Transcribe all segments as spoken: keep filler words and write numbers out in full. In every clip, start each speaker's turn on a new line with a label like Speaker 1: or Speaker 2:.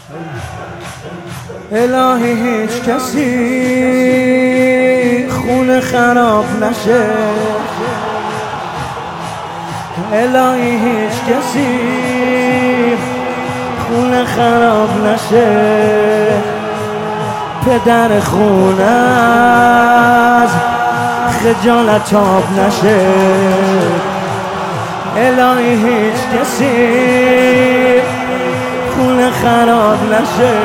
Speaker 1: الهی هیچ کسی خون خراب نشه، الهی هیچ کسی خون خراب نشه، پدر خون از خجالت تاب نشه، الهی هیچ کسی خون خراب نشه،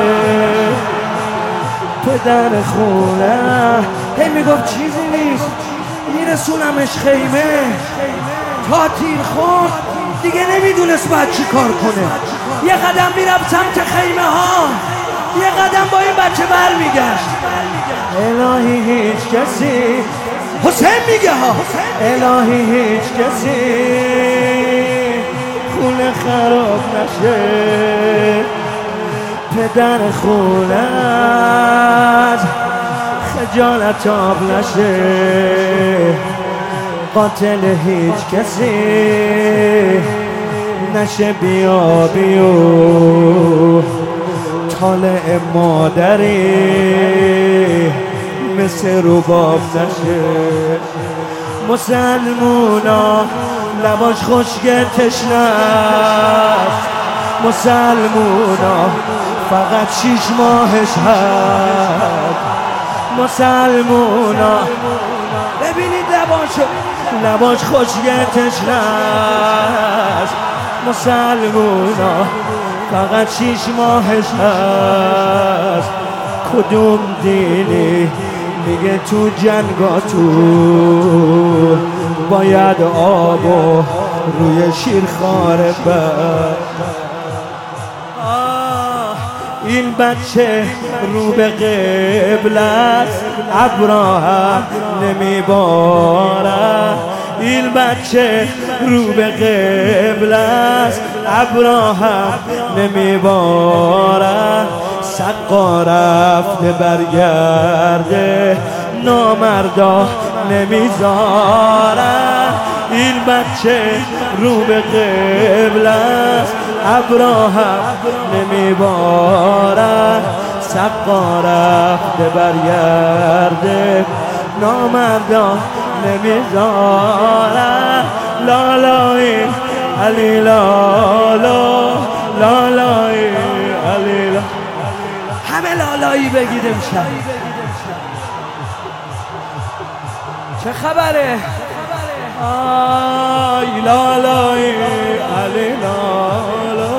Speaker 1: پدر خونه. هی میگفت چیزی نیست، میرسونمش خیمه، تا تیر خورد دیگه نمیدونست باید چی کار کنه، یه قدم میرفت سمت خیمه ها، یه قدم با این بچه بر میگشت. الهی هیچ کسی، حسین میگه ها، الهی هیچ کسی خونه خراب نشه، پدر خونه از خجالت تاب نشه، قاتل هیچ کسی نشه، بیا بیو طالع مادری مثل رباب نشه. مسلمونا لباش خشک تشنست، مسلمونا فقط شیش ماهش هست، مسلمونا ببینید لباشو، لباش خشک تشنست، مسلمونا فقط شیش ماهش هست. کدوم دینی میگه تو جنگاتو باید آبو روی شیرخواره بر؟ این بچه رو به قبل است، ابراه نمیباره، این بچه رو به قبل است، ابراه نمیباره، سقا رفته برگرده نامردا نمیذاره، این بچه رو به قبل است، ابراه نمیباره، سقا رفته برگرده نامردا نمیذاره. لالای علی لالا، لالای علی لالا، همه لالایی بگید امشب. چه خبره؟ آی لالای علی لالا،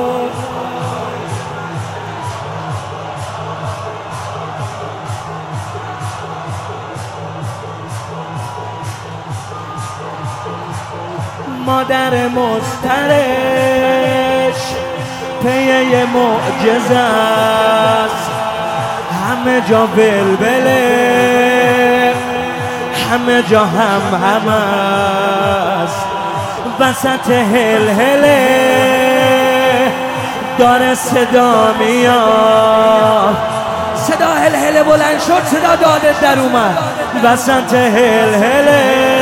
Speaker 1: مادر مسترش پیه معجزه است، همه جا بلبله، همه جا هم هم است، وسط هلهله داره صدا میاد، صدا هلهله بلند شد، صدا داده در اومد، وسط هلهله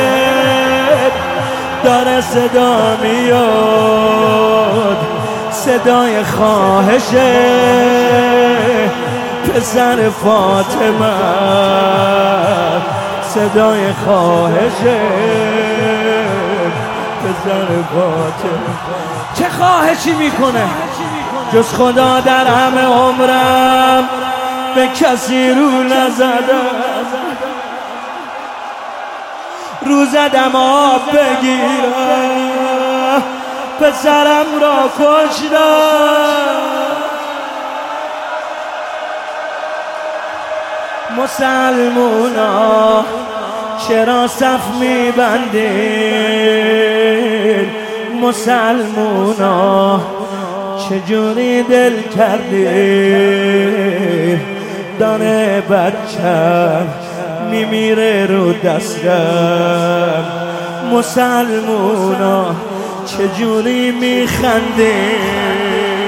Speaker 1: داره صدا میاد، صدای خواهشه پسر فاطمه، صدای خواهشه پسر فاطمه. چه خواهشی میکنه جز خدا در همه عمرم به کسی رو نزدم، رو زدم آب بگیرم پسرم را کشتم. مسلمونا چرا صف میبندین؟ مسلمونا چجوری دل کردین؟ دانه بچه میمیره رو دستم. مسلمونا چجوری میخندین؟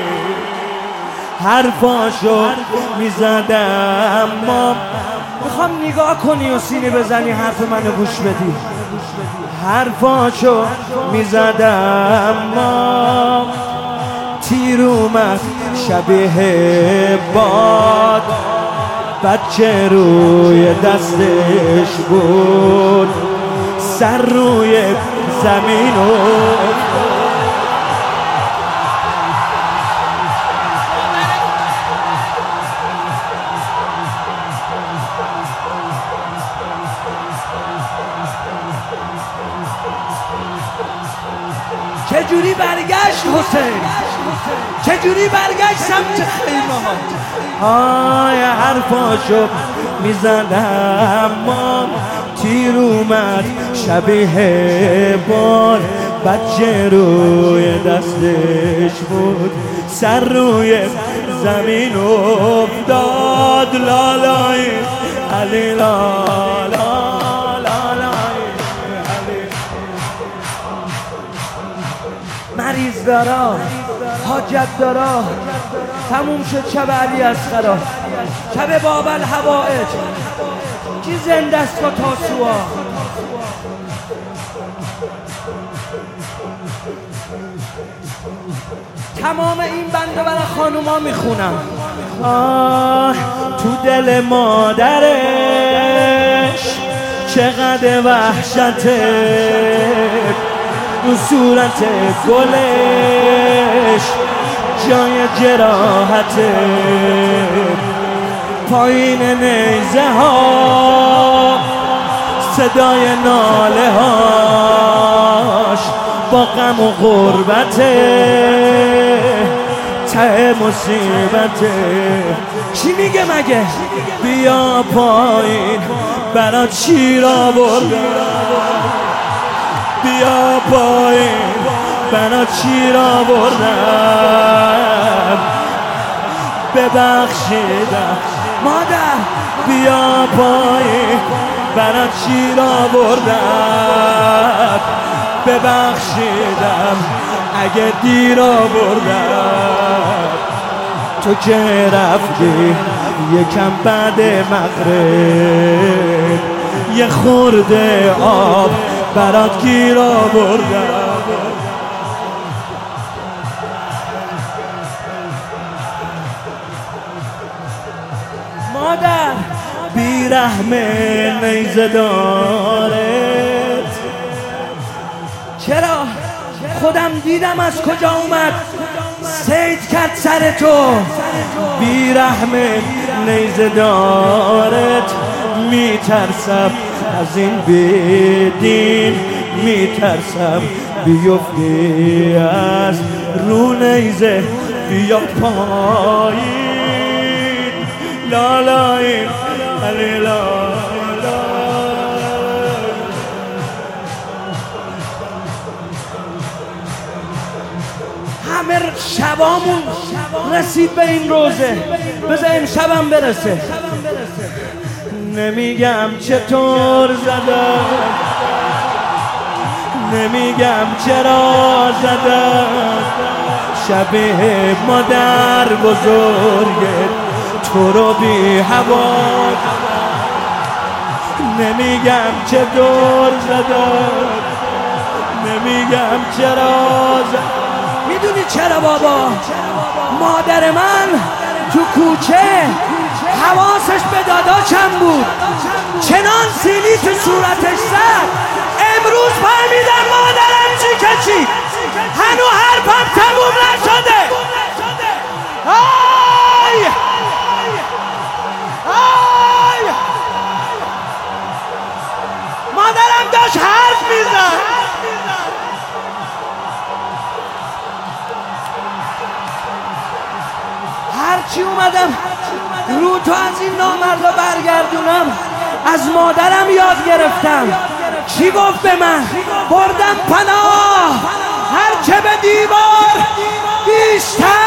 Speaker 1: حرفاشو میزدم، ما میخوام نگاه کنی و سینه بزنی حرف منو گوش بدی. حرفاشو میزدم، ما تیر اومد شبیه باد، بچه روی دستش بود، سر روی زمین افتاد. چجوری برگشت حسین؟ چجوری برگشت سمت خیمه ها؟ آی حرفاشو میزدم اما تیر اومد شبیه بار، بچه روی دستش بود، سر روی زمین افتاد. لالای علی لالا مریض دارا، حاجت دارا، تموم شد شب علی اصغرا، شب باب الحوائج. کی زنده است با تاسوعا؟ تمام این بنده برای خانوما میخونم. آه تو دل مادرش چقدر وحشته، رو صورت گلش جای جراحته، پایین نیزه ها صدای ناله هاش، با غم و غربته، ته مصیبته. چی میگه مگه؟ بیا پایین برات شیر آوردم، بیا پایین برات شیر آوردم، ببخشیدم مادر، بیا پایین برات شیر آوردم، ببخشیدم اگه دیر آوردم. تو که رفتی یکم بعد مغرب، یه خورده آب برات گیر آوردم. مادر بیرحم نیزه دارت، چرا؟ خودم دیدم از کجا اومد، صید کرد سر تو. بیرحم نیزه دارت، میترسم از این بیدین، میترسم بیفتی از رو نیزه، بیا پایین. لالای علی لالا. همه شبامون رسید به این روزه، بذار امشبم برسه. نمیگم چطور زدم، نمیگم چرا زدم، شبیه مادر بزرگت تو رو بی هوا. نمیگم چطور زدم، نمیگم چرا زدم. میدونی چرا بابا؟ مادر من تو کوچه حواسش به داداشم بود، چنان سیلی تو صورتش زد. امروز فهمیدم مادرم چی کشید، هنو حرفم تموم نشده. آی آی مادرم داشت حرف میزد. هرچی اومدم رو تو از این نامردا برگردونم، از مادرم یاد گرفتم. چی گفت به من؟ بردم پناه، هر که به دیوار بیشتر